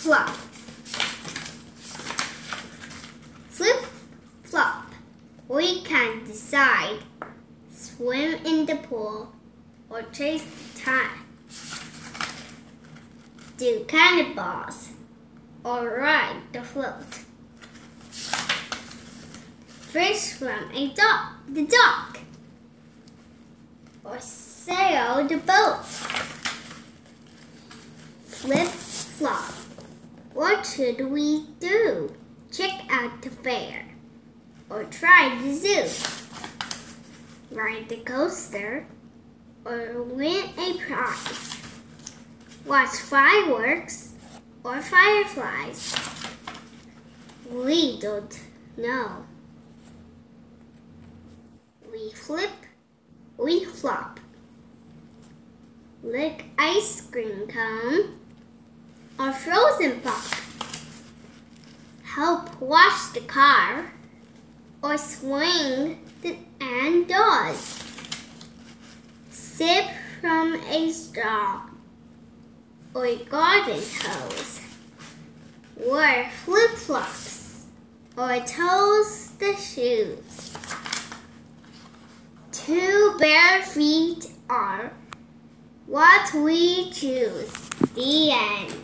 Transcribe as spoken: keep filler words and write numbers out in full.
flop. Flip, flop. We can decide. Swim in the pool or chase the tide. Do cannonballs or ride the float. Fish from a dock, the dock or sail the boat. Flip, flop. What should we do? Check out the fair or try the zoo. Ride the coaster or win a prize. Watch fireworks or fireflies. We don't know. We flip, we flop. Lick ice cream cone or frozen pop. Help wash the car or swing the and doors. Sip from a straw or garden hose. Wear flip-flops or toes the shoes. Two bare feet are what we choose. The end.